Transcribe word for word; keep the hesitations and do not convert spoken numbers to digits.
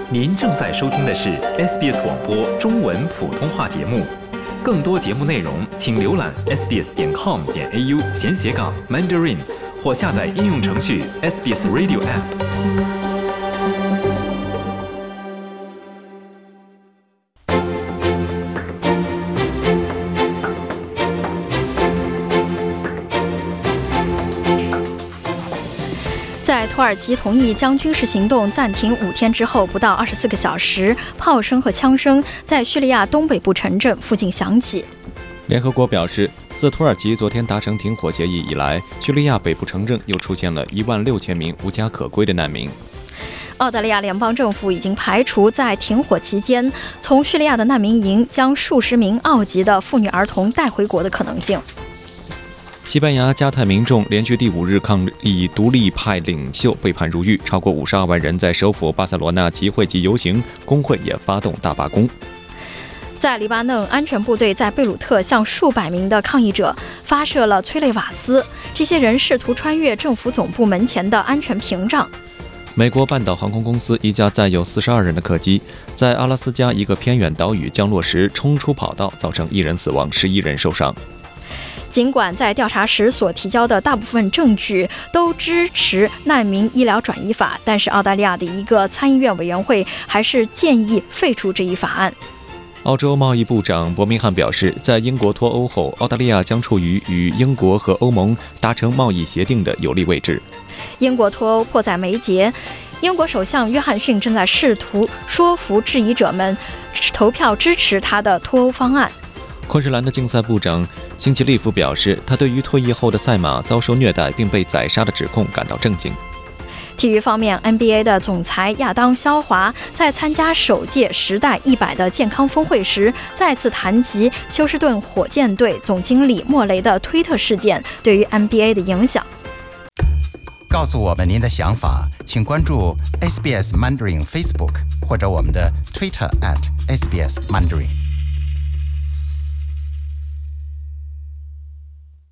您正在收听的是 S B S 广播中文普通话节目。更多节目内容，请浏览 s b s 点 com 点 a u 闲斜杠 Mandarin， 或下载应用程序 S B S Radio App。 在土耳其同意将军事行动暂停五天之后，不到二十四个小时，炮声和枪声在叙利亚东北部城镇附近响起。 联合国表示，自土耳其昨天达成停火协议以来，叙利亚北部城镇又出现了一万六千名无家可归的难民。 澳大利亚联邦政府已经排除在停火期间从叙利亚的难民营将数十名澳籍的妇女儿童带回国的可能性。 西班牙加泰民众连续第五日抗议独立派领袖被判入狱，超过五十二万人在首府巴塞罗那集会及游行，工会也发动大罢工。 在黎巴嫩，安全部队在贝鲁特向数百名的抗议者发射了催泪瓦斯，这些人试图穿越政府总部门前的安全屏障。 美国半岛航空公司一架载有四十二人的客机在阿拉斯加一个偏远岛屿降落时冲出跑道，造成一人死亡，十一人受伤。 尽管在调查时所提交的大部分证据都支持难民医疗转移法，但是澳大利亚的一个参议院委员会还是建议废除这一法案。 澳洲贸易部长伯明翰表示，在英国脱欧后，澳大利亚将处于与英国和欧盟达成贸易协定的有利位置。 英国脱欧迫在眉睫，英国首相约翰逊正在试图说服质疑者们投票支持他的脱欧方案。 昆士兰的竞赛部长辛奇利夫表示，他对于退役后的赛马遭受虐待并被宰杀的指控感到震惊。 体育方面 ，N B A 的总裁亚当·肖华在参加首届时代一百的健康峰会时，再次谈及休斯顿火箭队总经理莫雷的推特事件对于 N B A 的影响。 告诉我们您的想法，请关注 S B S Mandarin Facebook 或者我们的 Twitter at S B S Mandarin。